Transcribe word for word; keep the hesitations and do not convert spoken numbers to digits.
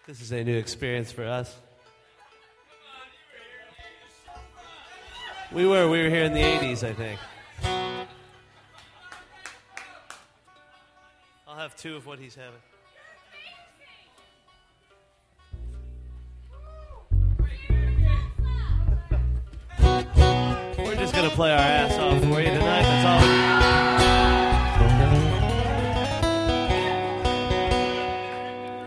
This is a new experience for us. We were. We were here in the eighties, I think. I'll have two of what he's having. We're just going to play our ass off for you tonight. That's all.